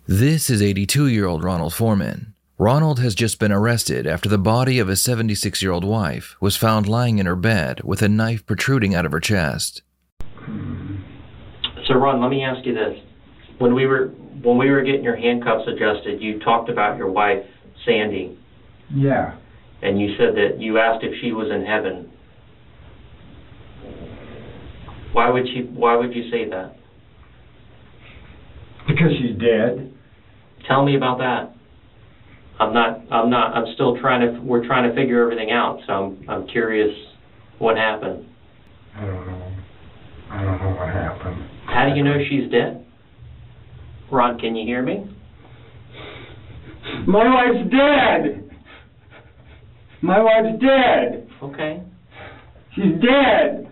This is 82-year-old Ronald Foreman. Ronald has just been arrested after the body of his 76-year-old wife was found lying in her bed with a knife protruding out of her chest. So Ron, let me ask you this. When we were getting your handcuffs adjusted, you talked about your wife, Sandy. Yeah. And you said that you asked if she was in heaven. Why would you say that? Because she's dead. Tell me about that. I'm still we're trying to figure everything out, so I'm curious what happened. I don't know what happened. How do you know she's dead? Ron, can you hear me? My wife's dead! My wife's dead! Okay. She's dead!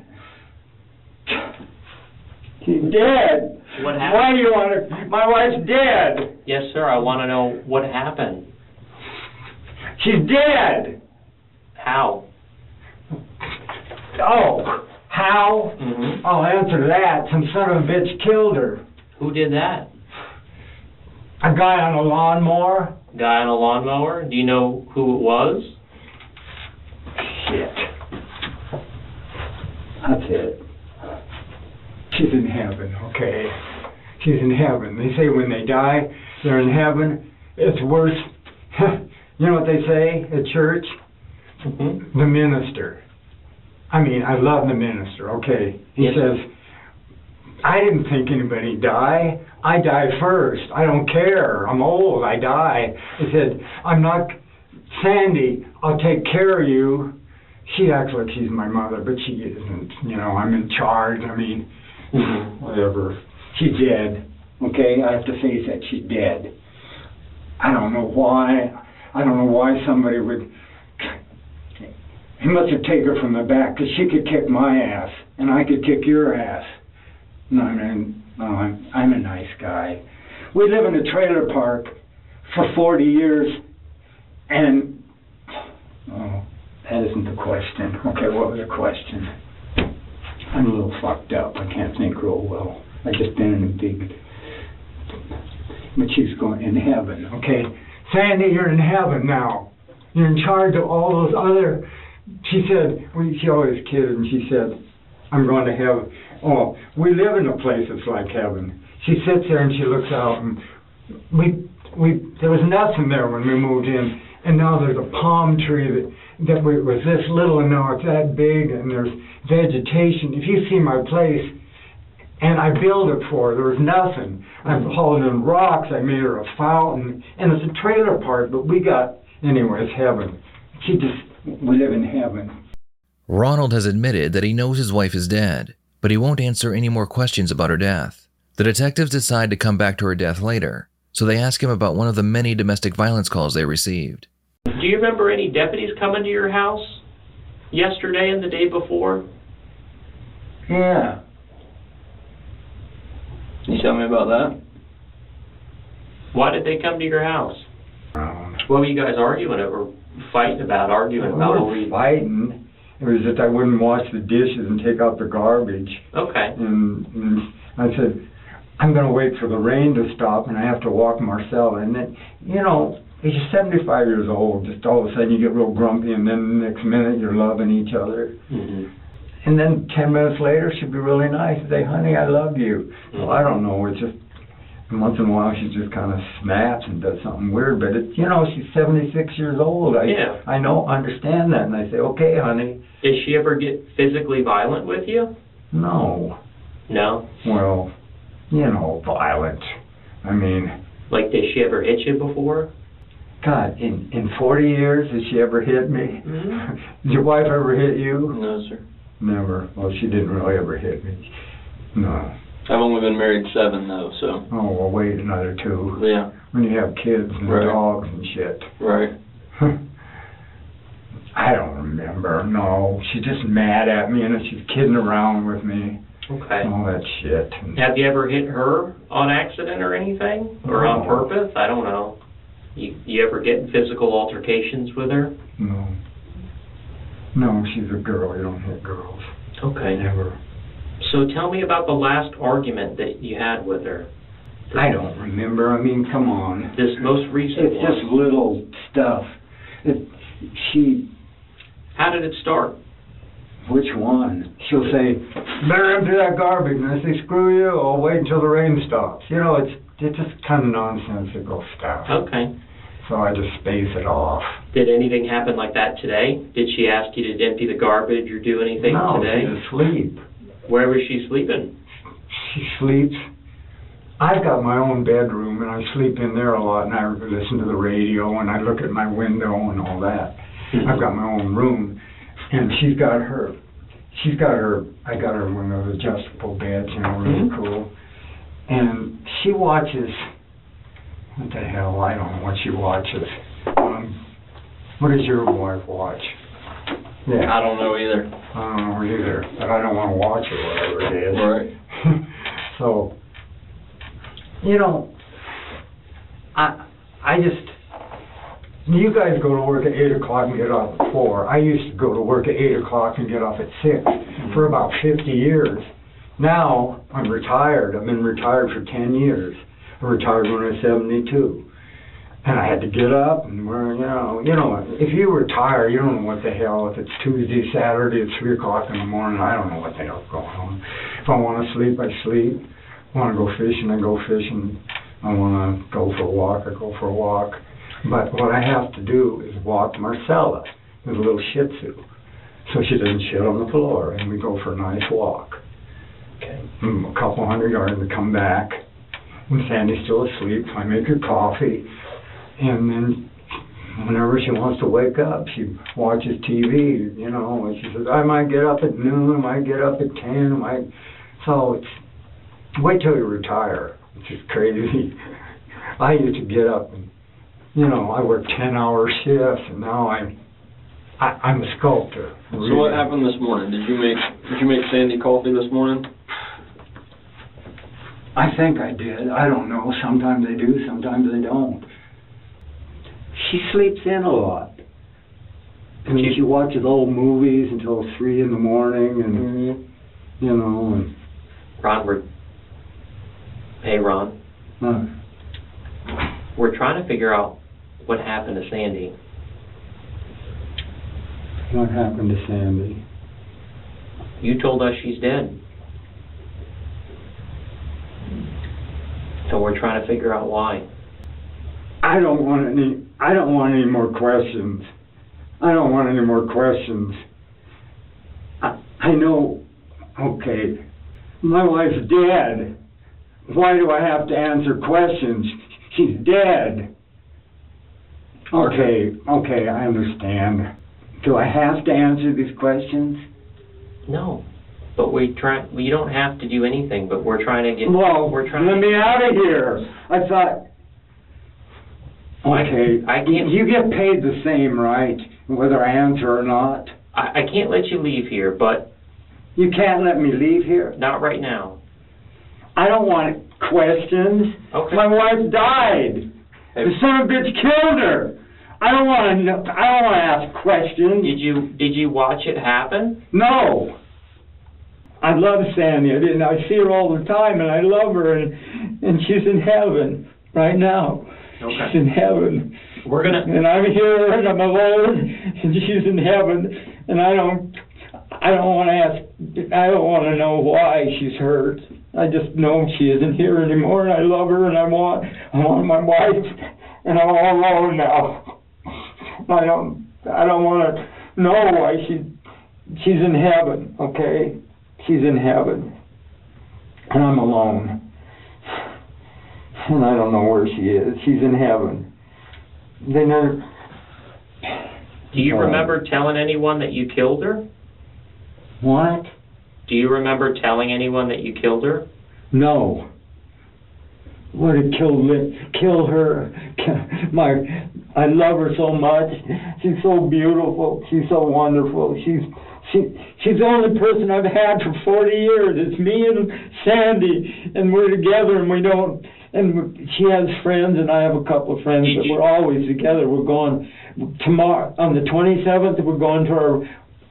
She's dead! What happened? Why do you want to... My wife's dead! Yes, sir, I want to know what happened. She's dead! How? Oh, how? Mm-hmm. I'll answer that. Some son of a bitch killed her. Who did that? A guy on a lawnmower. Guy on a lawnmower? Do you know who it was? Shit. That's it. She's in heaven, okay? She's in heaven. They say when they die, they're in heaven. It's worse. You know what they say at church? Mm-hmm. The minister. I mean, I love the minister, okay? He says, I didn't think anybody'd die. I die first. I don't care. I'm old. I die. He said, I'm not Sandy. I'll take care of you. She acts like she's my mother, but she isn't. You know, I'm in charge. I mean, whatever. She's dead. Okay? I have to face that. She's dead. I don't know why. I don't know why somebody would... He must have taken her from the back, because she could kick my ass, and I could kick your ass. No, I'm a nice guy. We live in a trailer park for 40 years, and... Oh, that isn't the question. Okay, what was the question? I'm a little fucked up. I can't think real well. I've just been in a big... But she's going in heaven, okay? Sandy, you're in heaven now. You're in charge of all those other... She said, she always kidded, and she said, I'm going to heaven. Oh, we live in a place that's like heaven. She sits there and she looks out, and there was nothing there when we moved in, and now there's a palm tree that was this little, and now it's that big, and there's vegetation. If you see my place, and I built it for her, there was nothing. I've hauled in rocks, I made her a fountain, and it's a trailer park, but anyway, it's heaven. We live in heaven. Ronald has admitted that he knows his wife is dead, but he won't answer any more questions about her death. The detectives decide to come back to her death later, so they ask him about one of the many domestic violence calls they received. Do you remember any deputies coming to your house yesterday and the day before? Yeah. Can you tell me about that? Why did they come to your house? What were you guys arguing over? Fighting about? We were fighting. It was just I wouldn't wash the dishes and take out the garbage. Okay. And I said, I'm going to wait for the rain to stop, and I have to walk Marcella. And then, you know, he's 75 years old. Just all of a sudden you get real grumpy, and then the next minute you're loving each other. Mm-hmm. And then 10 minutes later, she'd be really nice and say, honey, I love you. Mm-hmm. Well, I don't know. It's just... And once in a while, she just kind of snaps and does something weird. But it's, you know, she's 76 years old. I understand that. And I say, okay, honey. Did she ever get physically violent with you? No. No? Well, you know, violent. I mean... Like, did she ever hit you before? God, in 40 years, has she ever hit me? Mm-hmm. Did your wife ever hit you? No, sir. Never. Well, she didn't really ever hit me. No. I've only been married 7, though, so... Oh, well, wait another 2. Yeah. When you have kids and dogs and shit. Right. I don't remember, no. She's just mad at me, and she's kidding around with me. Okay. All that shit. Have you ever hit her on accident or anything? Or No. on purpose? I don't know. You ever get in physical altercations with her? No. No, she's a girl. You don't hit girls. Okay. Never. So tell me about the last argument that you had with her. I don't remember. I mean, come on. This most recent It's one. just little stuff. She... How did it start? Which one? She'll say, better empty that garbage. And I say, screw you, I'll wait until the rain stops. You know, it's just kind of nonsensical stuff. Okay. So I just space it off. Did anything happen like that today? Did she ask you to empty the garbage or do anything today? No, she's asleep. Where was she sleeping? She sleeps. I've got my own bedroom, and I sleep in there a lot, and I listen to the radio, and I look at my window and all that. Mm-hmm. I've got my own room, and I got her one of those adjustable beds, you know, really cool. And she watches, what the hell, I don't know what she watches. What does your wife watch? Yeah. I don't know either. I don't know either, but I don't want to watch it, whatever it is. Right. So, you know, I just, you guys go to work at 8 o'clock and get off at 4. I used to go to work at 8 o'clock and get off at 6 for about 50 years. Now, I'm retired. I've been retired for 10 years. I retired when I was 72. And I had to get up and, you know, if you retire, you don't know what the hell, if it's Tuesday, Saturday at 3 o'clock in the morning, I don't know what the hell's going on. If I want to sleep, I sleep. I want to go fishing, I go fishing. I want to go for a walk, I go for a walk. But what I have to do is walk Marcella, with a little Shih Tzu, so she doesn't shit on the floor, and we go for a nice walk. Okay. A couple hundred yards and come back. When Sandy's still asleep, I make her coffee, and then whenever she wants to wake up, she watches TV, you know, and she says, I might get up at noon, I might get up at 10, So it's, wait till you retire, which is crazy. I used to get up and, you know, I work 10-hour shifts, and now I'm a sculptor. Really. So what happened this morning? Did you make Sandy coffee this morning? I think I did. I don't know. Sometimes they do, sometimes they don't. She sleeps in a lot. I mean, she watches old movies until 3 in the morning, and you know. And, Ron, hey Ron. We're trying to figure out what happened to Sandy. What happened to Sandy? You told us she's dead. So we're trying to figure out why. I don't want any more questions. I don't want any more questions. I know, okay, my wife's dead. Why do I have to answer questions? She's dead. Okay, I understand. Do I have to answer these questions? No. But you don't have to do anything, but we're trying to get... Well, let me out of here. I thought... Okay, I can't... You get paid the same, right? Whether I answer or not? I can't let you leave here, but... You can't let me leave here? Not right now. I don't want questions. Okay. My wife died. The son of a bitch killed her. I don't want to ask questions. Did you watch it happen? No. I love Sandy. I see her all the time, and I love her, and she's in heaven right now. Okay. She's in heaven. And I'm here, and I'm alone, and she's in heaven, and I don't want to ask. I don't want to know why she's hurt. I just know she isn't here anymore, and I love her, and I want my wife, and I'm all alone now. I don't want to know why she's in heaven. Okay. She's in heaven, and I'm alone, and I don't know where she is. She's in heaven. They never... Do you remember telling anyone that you killed her? What? Do you remember telling anyone that you killed her? No. Would have kill her. I love her so much. She's so beautiful. She's so wonderful. She's the only person I've had for 40 years. It's me and Sandy, and we're together, and we don't. And she has friends, and I have a couple of friends, but we're always together. We're going tomorrow on the 27th. We're going to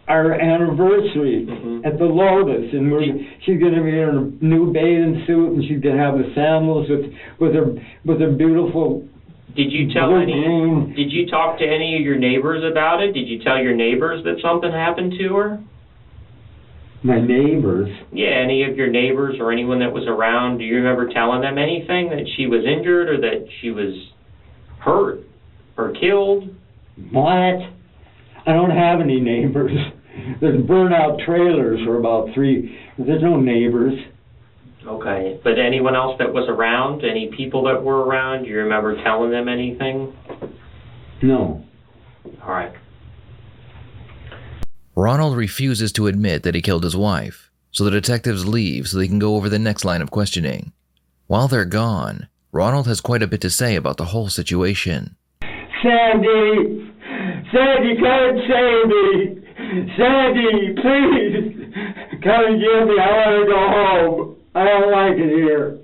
our anniversary at the Lotus, and she's gonna be in a new bathing suit, and she's gonna have the sandals with her beautiful. Did you talk to any of your neighbors about it? Did you tell your neighbors that something happened to her? My neighbors? Yeah, any of your neighbors or anyone that was around, do you remember telling them anything, that she was injured or that she was hurt or killed? What? I don't have any neighbors. There's burnt-out trailers for about 3. There's no neighbors. Okay, but anyone else that was around, any people that were around, do you remember telling them anything? No. All right. Ronald refuses to admit that he killed his wife, so the detectives leave so they can go over the next line of questioning. While they're gone, Ronald has quite a bit to say about the whole situation. Sandy! Sandy, come and save me! Sandy, please! Come and get me, I want to go home. I don't like it here.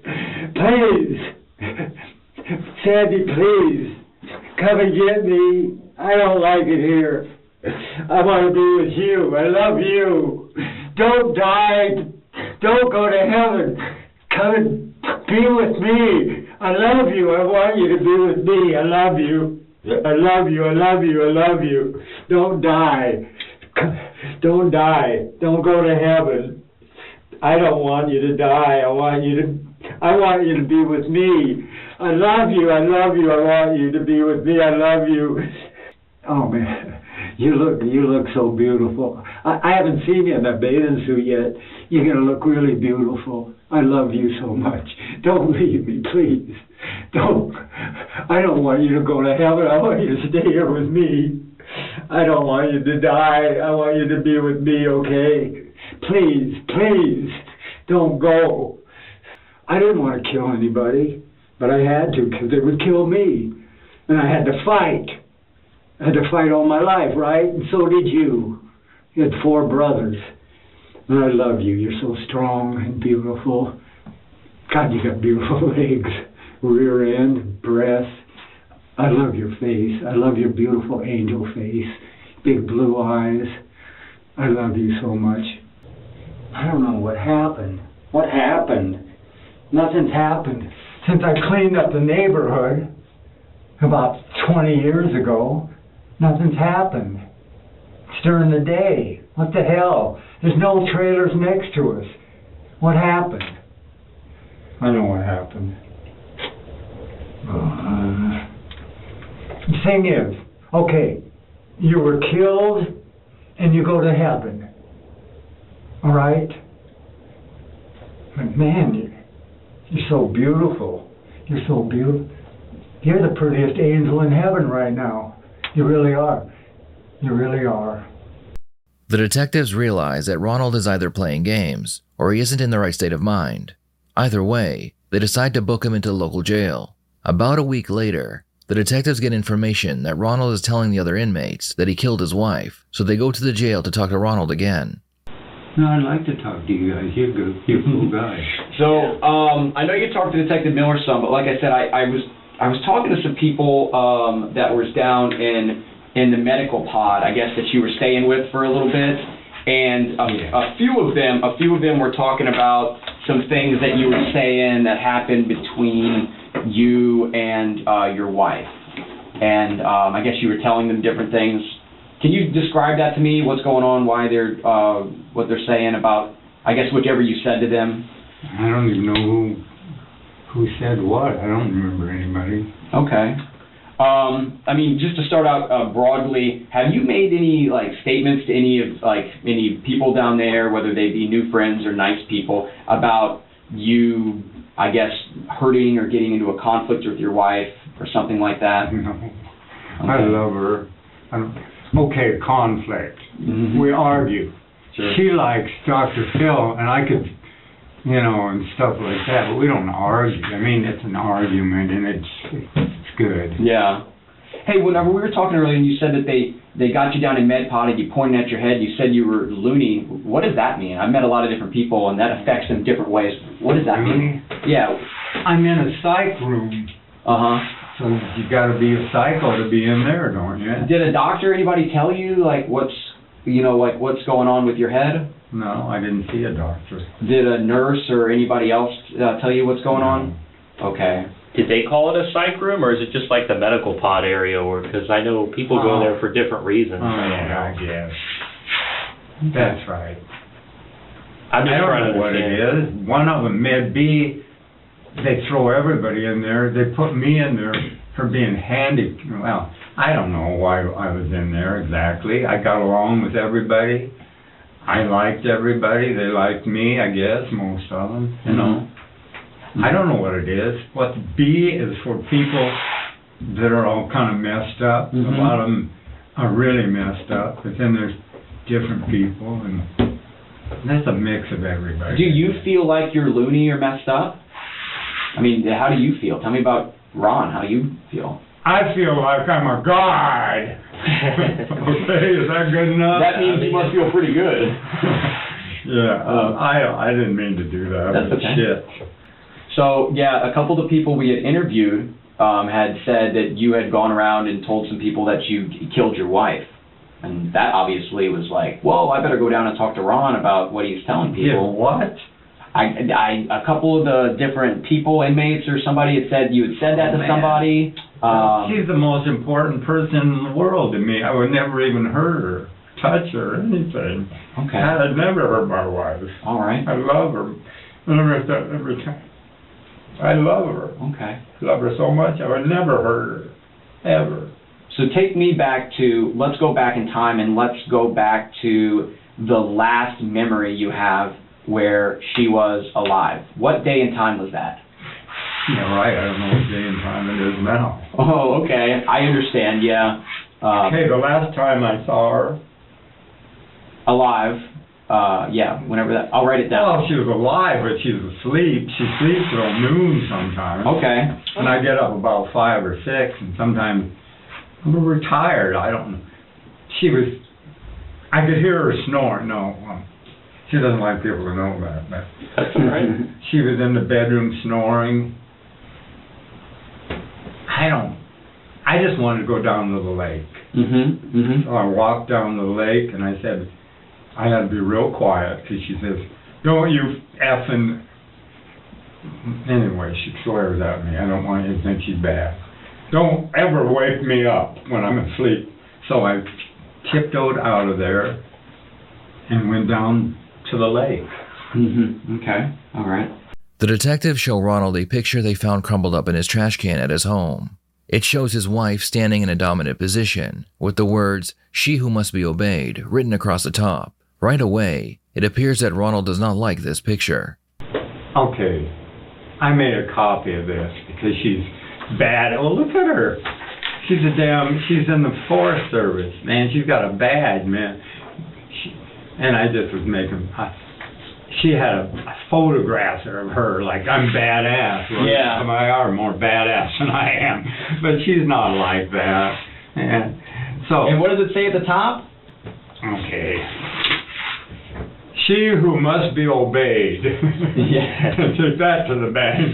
Please! Sandy, please! Come and get me. I don't like it here. I want to be with you. I love you. Don't die. Don't go to heaven. Come and be with me. I love you. I want you to be with me. I love you. I love you. I love you. I love you. Don't die. Don't die. Don't go to heaven. I don't want you to die. I want you to be with me. I love you. I love you. I want you to be with me. I love you. Oh man. You look so beautiful. I haven't seen you in that bathing suit yet. You're going to look really beautiful. I love you so much. Don't leave me, please. Don't. I don't want you to go to heaven. I want you to stay here with me. I don't want you to die. I want you to be with me, okay? Please, please, don't go. I didn't want to kill anybody, but I had to because they would kill me. And I had to fight. I had to fight all my life, right? And so did you. You had 4 brothers. And I love you. You're so strong and beautiful. God, you got beautiful legs, rear end, breasts. I love your face. I love your beautiful angel face. Big blue eyes. I love you so much. I don't know what happened. What happened? Nothing's happened. Since I cleaned up the neighborhood about 20 years ago, nothing's happened. It's during the day. What the hell? There's no trailers next to us. What happened? I know what happened. The thing is, okay, you were killed and you go to heaven. All right? But man, you're so beautiful. You're so beautiful. You're the prettiest angel in heaven right now. You really are. You really are. The detectives realize that Ronald is either playing games or he isn't in the right state of mind. Either way, they decide to book him into the local jail. About a week later, the detectives get information that Ronald is telling the other inmates that he killed his wife, so they go to the jail to talk to Ronald again. No, I'd like to talk to you guys. You're good. You're a cool guy. So, I know you talked to Detective Miller some, but like I said, I was talking to some people that was down in the medical pod, I guess, that you were staying with for a little bit, and a few of them were talking about some things that you were saying that happened between you and your wife, and I guess you were telling them different things. Can you describe that to me? What's going on? Why they're what they're saying about, I guess, whichever you said to them? I don't even know who said what. I don't remember anybody. Okay. I mean, just to start out broadly, have you made any statements to any people down there, whether they be new friends or nice people, about you, I guess, hurting or getting into a conflict with your wife or something like that? No. Okay. I love her. Okay, conflict. Mm-hmm. We argue. Sure. She likes Dr. Phil, and I could, and stuff like that, but we don't argue. I mean, it's an argument, and it's good. Yeah. Hey, whenever we were talking earlier, and you said that they got you down in Med Pod and you pointed at your head, you said you were loony. What does that mean? I've met a lot of different people, and that affects them different ways. What does that mean? Yeah. I'm in a psych room. Uh-huh. So you got to be a psycho to be in there, don't you? Did a doctor, anybody tell you, you know, like what's going on with your head? No, I didn't see a doctor. Did a nurse or anybody else tell you what's going on? Okay. Did they call it a psych room, or is it just like the medical pod area? Or because I know people go there for different reasons. Oh, yeah, I guess. That's right. I'm just I trying don't to know what it understand. is. One of them, Med B, they throw everybody in there. They put me in there for being handy. Well, I don't know why I was in there exactly. I got along with everybody. I liked everybody. They liked me, I guess, most of them, you know. I don't know what it is. What B is for people that are all kind of messed up. A lot of them are really messed up, but then there's different people, and that's a mix of everybody. Do you feel like you're loony or messed up? I mean, how do you feel? Tell me about Ron, how you feel. I feel like I'm a god. Okay, is that good enough? That means you must feel pretty good. Yeah, I didn't mean to do that. That's but okay. Shit. So, yeah, a couple of the people we had interviewed had said that you had gone around and told some people that you killed your wife. And that obviously was like, whoa, I better go down and talk to Ron about what he's telling people. Yeah, what? A couple of the different people, inmates or somebody had said you had said that to somebody. She's the most important person in the world to me. I would never even hurt her, touch her, anything. Okay. I'd never hurt my wife. All right. I love her. Every time. I love her. Okay. Love her so much, I would never hurt her. Ever. So take me back to, let's go back in time and let's go back to the last memory you have where she was alive. What day and time was that? Yeah, right. I don't know what day and time it is now. Oh, okay. I understand, yeah. Okay, the last time I saw her. Alive. Yeah, whenever that, I'll write it down. Well, she was alive, but she was asleep. She sleeps till noon sometimes. Okay. And I get up about 5 or 6, and sometimes I'm retired. I don't know. I could hear her snoring. No, she doesn't like people to know that. But That's all right. she was in the bedroom snoring. I just wanted to go down to the lake. So I walked down to the lake, and I said, I had to be real quiet, because she says, don't you effing... Anyway, she swears at me. I don't want you to think she's bad. Don't ever wake me up when I'm asleep. So I tiptoed out of there and went down to the lake. Okay, all right. The detectives show Ronald a picture they found crumpled up in his trash can at his home. It shows his wife standing in a dominant position, with the words, "She who must be obeyed," written across the top. Right away, it appears that Ronald does not like this picture. Okay, I made a copy of this because she's bad. Oh, look at her. She's in the Forest Service, man. She's got a badge, man. And I just was making, she had a photograph of her, like, I'm badass. Well, Yeah. some are more badass than I am, but she's not like that. And so. And what does it say at the top? Okay. She who must be obeyed. Yeah. Take that to the bank.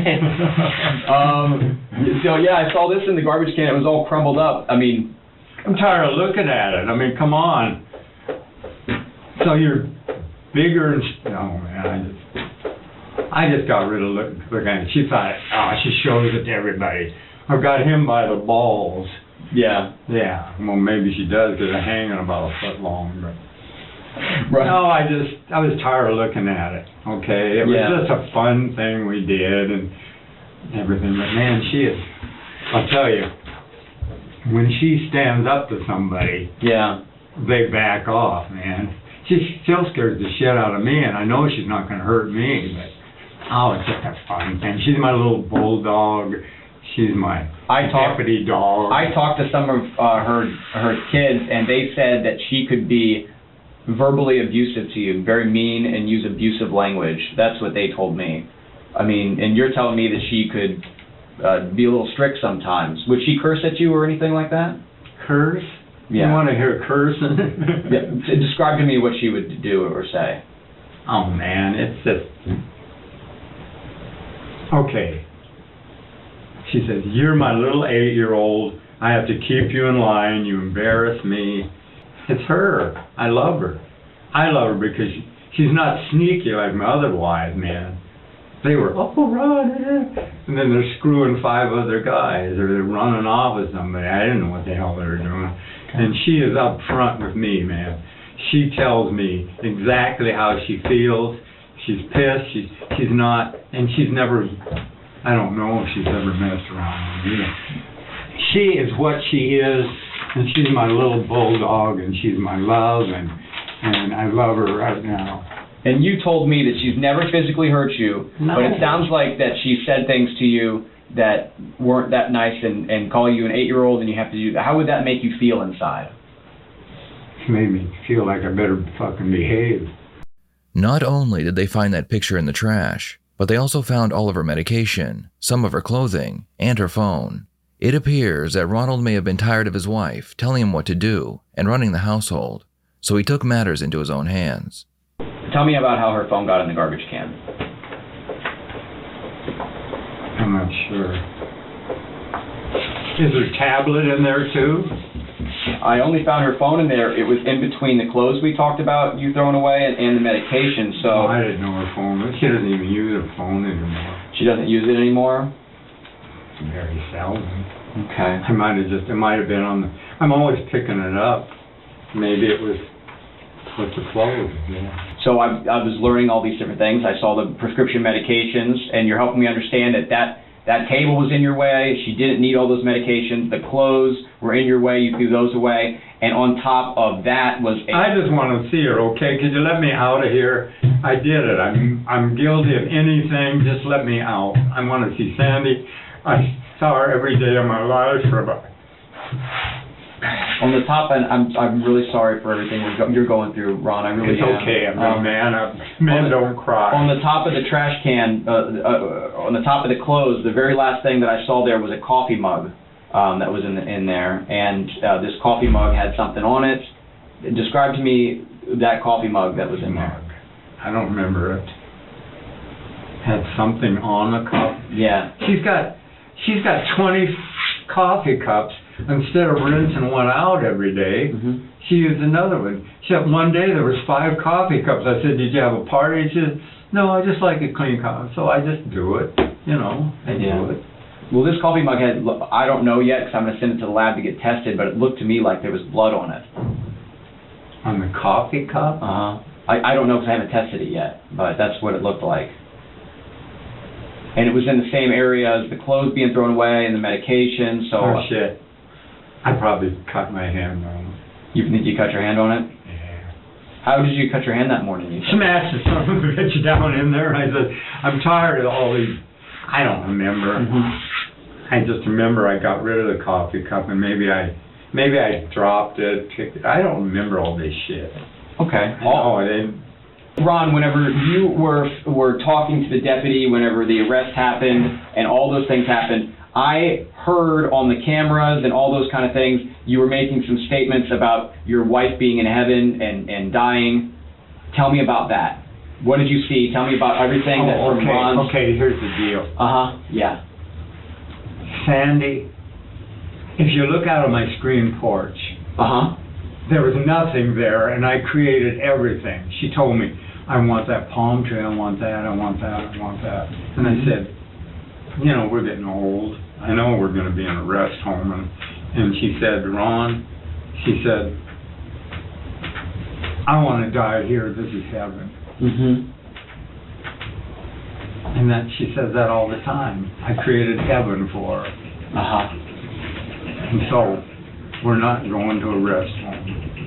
So yeah, I saw this in the garbage can. It was all crumbled up. I mean, I'm tired of looking at it. I mean, come on. So you're bigger and... Oh, man, I just got rid of looking at it. She thought, she shows it to everybody. I've got him by the balls. yeah. Yeah, well, maybe she does because they're hanging about a foot long, but... Right. No, I was tired of looking at it, okay? It was just a fun thing we did and everything, but man, I'll tell you, when she stands up to somebody, Yeah. they back off, man. She still scares the shit out of me, and I know she's not going to hurt me, but, it's just a fun thing. She's my little bulldog. She's my deputy dog. I talked to some of her kids, and they said that she could be verbally abusive to you, very mean and use abusive language. That's what they told me. I mean, and you're telling me that she could be a little strict sometimes. Would she curse at you or anything like that? Curse? Yeah. You want to hear cursing? Yeah. Describe to me what she would do or say. Oh, man, it's just... Okay. She says, you're my little 8-year-old. I have to keep you in line. You embarrass me. It's her. I love her. I love her because she's not sneaky like my other wives, man. They were, oh, Ron, and then they're screwing 5 other guys, or they're running off with somebody. I didn't know what the hell they were doing. And she is up front with me, man. She tells me exactly how she feels. She's pissed. She's not, and she's never, I don't know if she's ever messed around with me. She is what she is, and she's my little bulldog, and she's my love, and I love her right now. And you told me that she's never physically hurt you, No. but it sounds like that she said things to you that weren't that nice and call you an 8-year-old and you have to do that. How would that make you feel inside? It made me feel like I better fucking behave. Not only did they find that picture in the trash, but they also found all of her medication, some of her clothing, and her phone. It appears that Ronald may have been tired of his wife telling him what to do and running the household, so he took matters into his own hands. Tell me about how her phone got in the garbage can. I'm not sure. Is her tablet in there too? I only found her phone in there. It was in between the clothes we talked about you throwing away and the medication, so... I didn't know her phone. She doesn't even use her phone anymore. She doesn't use it anymore? Very seldom. Okay. It might have been on the... I'm always picking it up. Maybe it was with the clothes, yeah. So I was learning all these different things. I saw the prescription medications, and you're helping me understand that table was in your way. She didn't need all those medications. The clothes were in your way. You threw those away. And on top of that was a... I just want to see her, okay? Could you let me out of here? I did it. I'm guilty of anything. Just let me out. I want to see Sandy. I saw her every day of my life for about... On the top end, I'm really sorry for everything you're going through, Ron. I really It's am. okay. I'm a man. Men don't cry. On the top of the trash can, on the top of the clothes, the very last thing that I saw there was a coffee mug that was in there, and this coffee mug had something on it. Describe to me that coffee mug that was in there. I don't remember it. Had something on the cup. Yeah. She's got 20 coffee cups. Instead of rinsing one out every day, she used another one. Except one day there was 5 coffee cups. I said, "Did you have a party?" She said, "No, I just like a clean coffee." So I just do it, you know. I do it. Well, this coffee mug had, I don't know yet because I'm going to send it to the lab to get tested, but it looked to me like there was blood on it. On the coffee cup? Uh-huh. I don't know because I haven't tested it yet, but that's what it looked like. And it was in the same area as the clothes being thrown away and the medication, so... Oh, shit. I probably cut my hand on it. You think you cut your hand on it? Yeah. How did you cut your hand that morning? You said? Smashed the son of a bitch down in there. I said, I'm tired of all these... I don't remember. I just remember I got rid of the coffee cup and maybe I dropped it, kicked it. I don't remember all this shit. Okay. Oh, I didn't. Ron, whenever you were talking to the deputy, whenever the arrest happened and all those things happened, I heard on the cameras and all those kind of things, you were making some statements about your wife being in heaven and dying. Tell me about that. What did you see? Tell me about everything that from Ron's... Okay, here's the deal. Yeah. Sandy, if you look out of my screen porch, there was nothing there, and I created everything. She told me, I want that palm tree, I want that, I want that, I want that. And I said, you know, we're getting old. I know we're going to be in a rest home. And she said, Ron, she said, I want to die here. This is heaven. And that she says that all the time. I created heaven for her. And so we're not going to a rest home.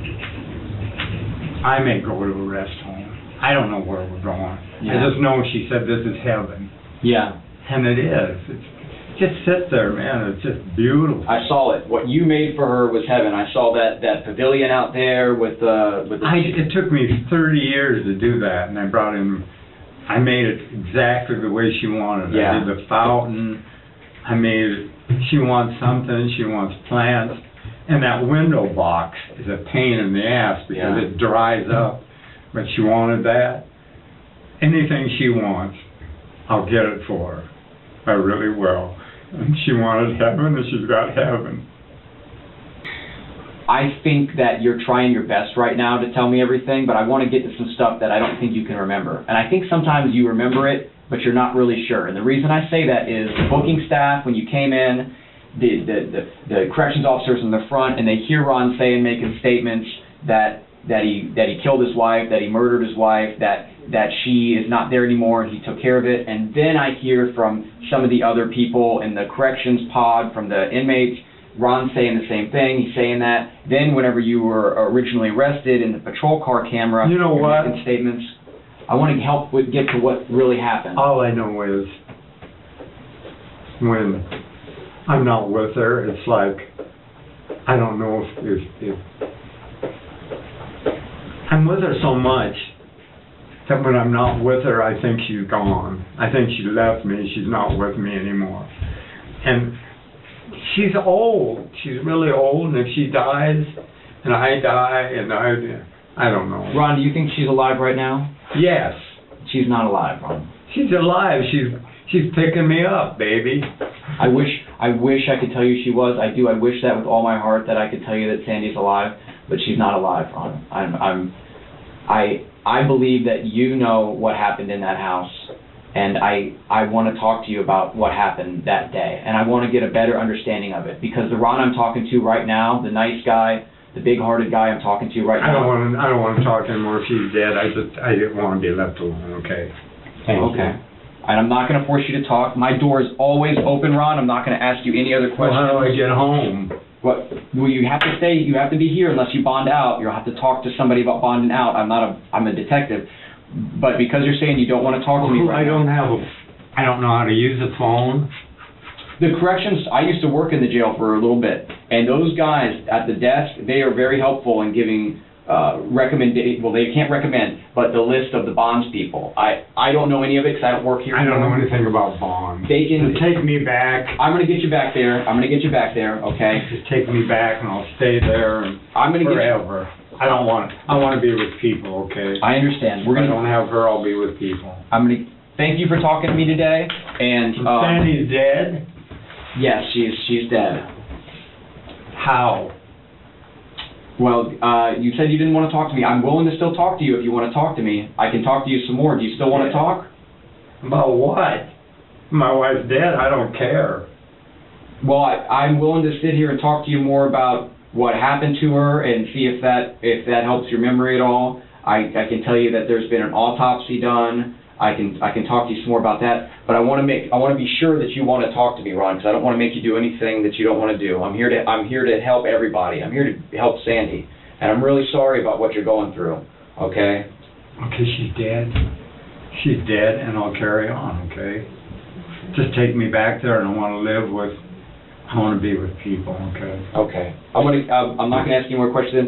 I may go to a rest home. I don't know where we're going. I just know she said this is heaven. Yeah. And it is. It's just sit there, man. It's just beautiful. I saw it. What you made for her was heaven. I saw that pavilion out there with the... It took me 30 years to do that, and I made it exactly the way she wanted it. Yeah. I did the fountain. I made it. She wants something. She wants plants. And that window box is a pain in the ass because it dries up. But she wanted that. Anything she wants, I'll get it for her. I really will. And she wanted heaven, and she's got heaven. I think that you're trying your best right now to tell me everything, but I want to get to some stuff that I don't think you can remember. And I think sometimes you remember it, but you're not really sure. And the reason I say that is the booking staff, when you came in, the corrections officers in the front, and they hear Ron making statements that he killed his wife, that he murdered his wife, that she is not there anymore, and he took care of it. And then I hear from some of the other people in the corrections pod, from the inmates, Ron saying the same thing. He's saying that. Then whenever you were originally arrested in the patrol car camera, you know what? Making statements. I want to help get to what really happened. All I know is when I'm not with her, it's like, I don't know if I'm with her so much that when I'm not with her, I think she's gone. I think she left me. She's not with me anymore. And she's old. She's really old. And if she dies and I die and I don't know. Ron, do you think she's alive right now? Yes. She's not alive, Ron. She's alive. She's picking me up, baby. I wish I could tell you she was. I do. I wish that with all my heart that I could tell you that Sandy's alive, but she's not alive, Ron. I believe that you know what happened in that house, and I want to talk to you about what happened that day, and I want to get a better understanding of it, because the Ron I'm talking to right now, the nice guy, the big-hearted guy I'm talking to right now. I don't want to talk anymore if she's dead. I didn't want to be left alone. Okay. Thank you. And I'm not going to force you to talk. My door is always open, Ron. I'm not going to ask you any other questions. Well, how do I get home? Well, you have to stay. You have to be here unless you bond out. You'll have to talk to somebody about bonding out. I'm a detective, but because you're saying you don't want to talk to me, I don't know how to use a phone. The corrections. I used to work in the jail for a little bit, and those guys at the desk, they are very helpful in giving recommendation. Well, they can't recommend, but the list of the bonds people. I don't know any of it because I don't work here. I don't know anything about bonds. They can just take me back. I'm going to get you back there. Okay. Just take me back, and I'll stay there. I'm going to forever. I want to be with people. Okay. I understand. I don't have her. I'll be with people. I'm going to thank you for talking to me today. And Sandy's dead. Yes, she's dead. How? Well, you said you didn't want to talk to me. I'm willing to still talk to you if you want to talk to me. I can talk to you some more. Do you still want to talk? About what? My wife's dead. I don't care. Well, I'm willing to sit here and talk to you more about what happened to her and see if that helps your memory at all. I can tell you that there's been an autopsy done. I can talk to you some more about that. But I want to be sure that you want to talk to me, Ron, because I don't want to make you do anything that you don't want to do. I'm here to help everybody. I'm here to help Sandy, and I'm really sorry about what you're going through. Okay. Okay, she's dead. She's dead, and I'll carry on. Okay. Just take me back there, and I want to be with people. Okay. Okay. I'm not gonna ask you more questions.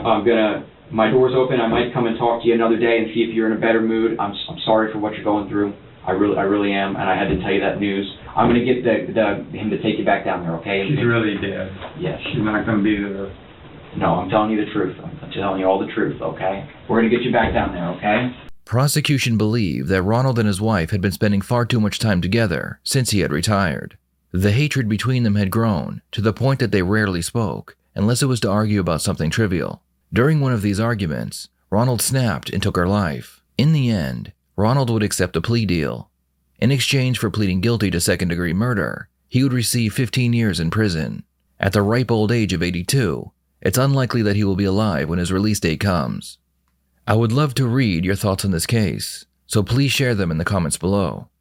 My door's open. I might come and talk to you another day and see if you're in a better mood. I'm sorry for what you're going through. I really am, and I had to tell you that news. I'm going to get him to take you back down there, okay? She's really dead. Yes. She's not going to be there. No, I'm telling you the truth. I'm telling you all the truth, okay? We're going to get you back down there, okay? Prosecution believed that Ronald and his wife had been spending far too much time together since he had retired. The hatred between them had grown to the point that they rarely spoke, unless it was to argue about something trivial. During one of these arguments, Ronald snapped and took her life. In the end, Ronald would accept a plea deal. In exchange for pleading guilty to second-degree murder, he would receive 15 years in prison. At the ripe old age of 82, it's unlikely that he will be alive when his release date comes. I would love to read your thoughts on this case, so please share them in the comments below.